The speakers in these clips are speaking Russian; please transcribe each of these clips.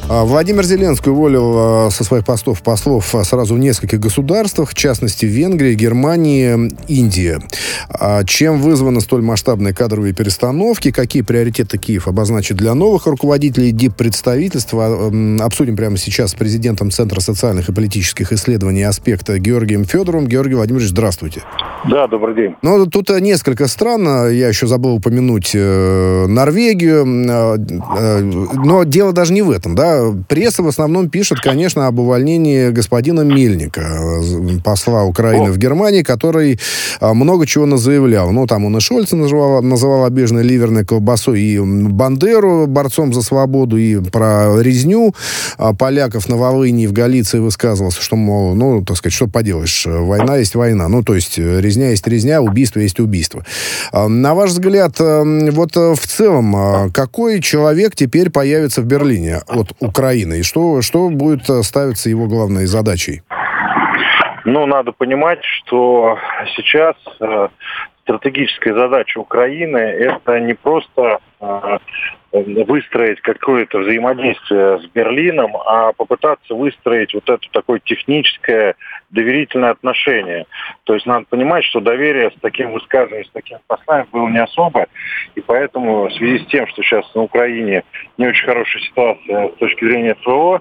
Владимир Зеленский уволил со своих постов послов сразу в нескольких государствах, в частности, в Венгрии, Германии, Индии. Чем вызваны столь масштабные кадровые перестановки? Какие приоритеты Киев обозначит для новых руководителей диппредставительства? Обсудим прямо сейчас с президентом Центра социальных и политических исследований «Аспекта» Георгием Федоровым. Георгий Владимирович, здравствуйте. Да, добрый день. Ну, тут несколько стран. Я еще забыл упомянуть Норвегию. Но дело даже не в этом, да. Пресса в основном пишет, конечно, об увольнении господина Мельника, посла Украины в Германии, который много чего назаявлял. Ну, там он и Шольца называл обиженной ливерной колбасой, и Бандеру борцом за свободу, и про резню поляков на Волыни и в Галиции высказывался, что, мол, ну, так сказать, что поделаешь, война есть война. Ну, то есть, резня есть резня, убийство есть убийство. На ваш взгляд, вот в целом, какой человек теперь появится в Берлине от Украины? И что будет ставиться его главной задачей? Ну, надо понимать, что сейчас стратегическая задача Украины – это не просто выстроить какое-то взаимодействие с Берлином, а попытаться выстроить вот это такое техническое доверительное отношение. То есть надо понимать, что доверие с таким высказыванием, с таким посланием было не особо, и поэтому в связи с тем, что сейчас на Украине не очень хорошая ситуация с точки зрения СВО,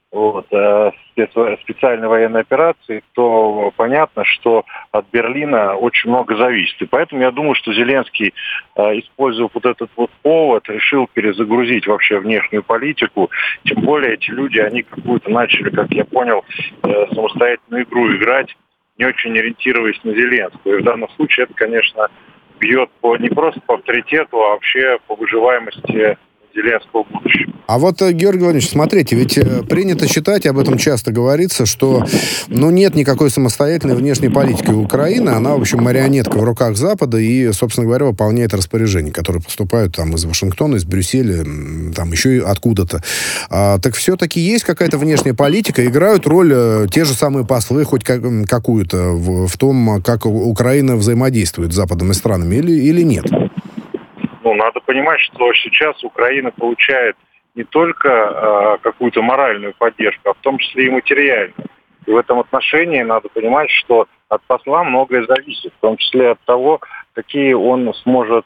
специальной военной операции, то понятно, что от Берлина очень много зависит. И поэтому я думаю, что Зеленский, используя вот этот вот повод, решил перезагрузить вообще внешнюю политику. Тем более эти люди, они какую-то начали, как я понял, самостоятельную игру играть, не очень ориентируясь на Зеленского. И в данном случае это, конечно, бьет не просто по авторитету, а вообще по выживаемости Зеленского будущего. А вот, Георгий Владимирович, смотрите, ведь принято считать, об этом часто говорится, что нет никакой самостоятельной внешней политики Украины. Она, в общем, марионетка в руках Запада и, собственно говоря, выполняет распоряжения, которые поступают там из Вашингтона, из Брюсселя, там еще и откуда-то. Так все-таки есть какая-то внешняя политика? Играют роль те же самые послы, хоть какую-то, в том, как Украина взаимодействует с западными странами или нет? Ну, надо понимать, что сейчас Украина получает не только какую-то моральную поддержку, а в том числе и материальную. И в этом отношении надо понимать, что от посла многое зависит, в том числе от того, какие он сможет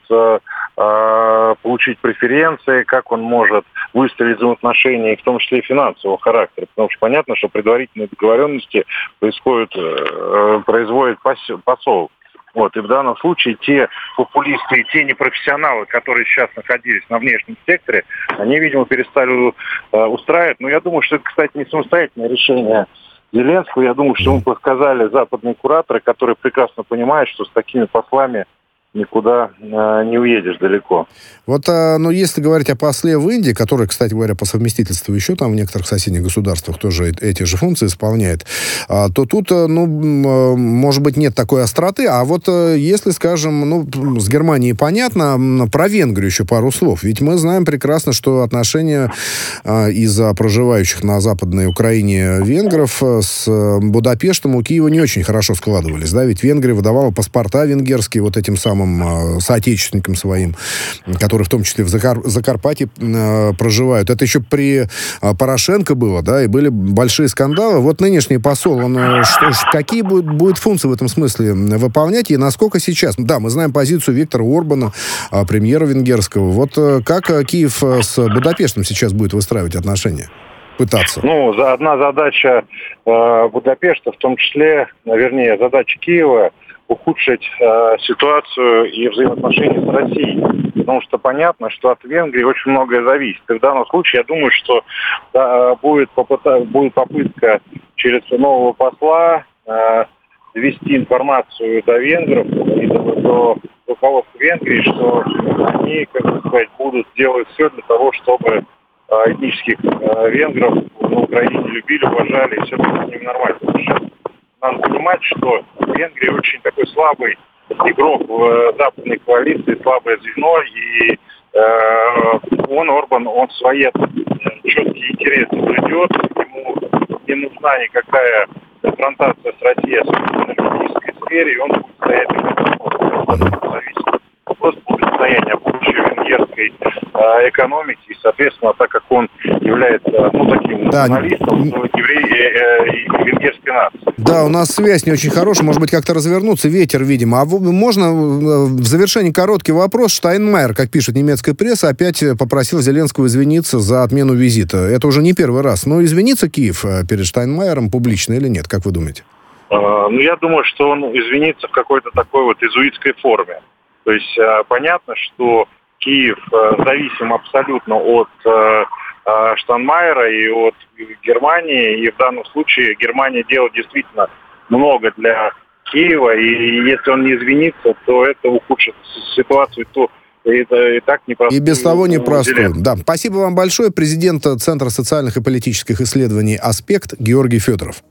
получить преференции, как он может выстроить взаимоотношения, в том числе и финансового характера. Потому что понятно, что предварительные договоренности производит посол. Вот, и в данном случае те популисты и те непрофессионалы, которые сейчас находились на внешнем секторе, они, видимо, перестали устраивать. Но я думаю, что это, кстати, не самостоятельное решение Зеленского. Я думаю, что ему подсказали западные кураторы, которые прекрасно понимают, что с такими послами никуда не уедешь далеко. Вот, если говорить о после в Индии, который, кстати говоря, по совместительству еще там в некоторых соседних государствах тоже эти же функции исполняет, то тут, может быть, нет такой остроты. А вот если, скажем, с Германией понятно, про Венгрию еще пару слов. Ведь мы знаем прекрасно, что отношения из-за проживающих на Западной Украине венгров с Будапештом у Киева не очень хорошо складывались. Да? Ведь Венгрия выдавала паспорта венгерские вот этим самым соотечественникам своим, которые в том числе в Закарпатье проживают. Это еще при Порошенко было, да, и были большие скандалы. Вот нынешний посол, какие будет функции в этом смысле выполнять, и насколько сейчас? Да, мы знаем позицию Виктора Орбана, премьера венгерского. Вот как Киев с Будапештом сейчас будет выстраивать отношения? Пытаться. Одна задача Будапешта, в том числе, задача Киева, ухудшить ситуацию и взаимоотношения с Россией. Потому что понятно, что от Венгрии очень многое зависит. И в данном случае, я думаю, что будет попытка через нового посла довести информацию до венгров и до руководства Венгрии, что они, будут делать все для того, чтобы этнических венгров на Украине любили, уважали и все было с ними нормально. Надо понимать, что Венгрия очень такой слабый игрок в западной коалиции, слабое звено, и Орбан, он свои четкие интересы блюдет, ему не нужна никакая конфронтация с Россией, особенно в энергетической сфере, и он будет стоять на вопрос, зависит. Вопрос будет состояния будущего венгерской российской экономики. И, соответственно, так как он является таким националистом, венгерской нации. Да, у нас связь не очень хорошая, может быть, как-то развернуться, ветер, видимо. А можно в завершении короткий вопрос? Штайнмайер, как пишет немецкая пресса, опять попросил Зеленского извиниться за отмену визита. Это уже не первый раз. Но извинится Киев перед Штайнмайером публично или нет, как вы думаете? Я думаю, что он извинится в какой-то такой вот иезуитской форме. То есть понятно, что Киев зависим абсолютно от Штайнмайера и от Германии. И в данном случае Германия делает действительно много для Киева. И если он не извинится, то это ухудшит ситуацию. То это и так непростой. И без того непростой. Да. Спасибо вам большое. Президент Центра социальных и политических исследований «Аспект» Георгий Федоров.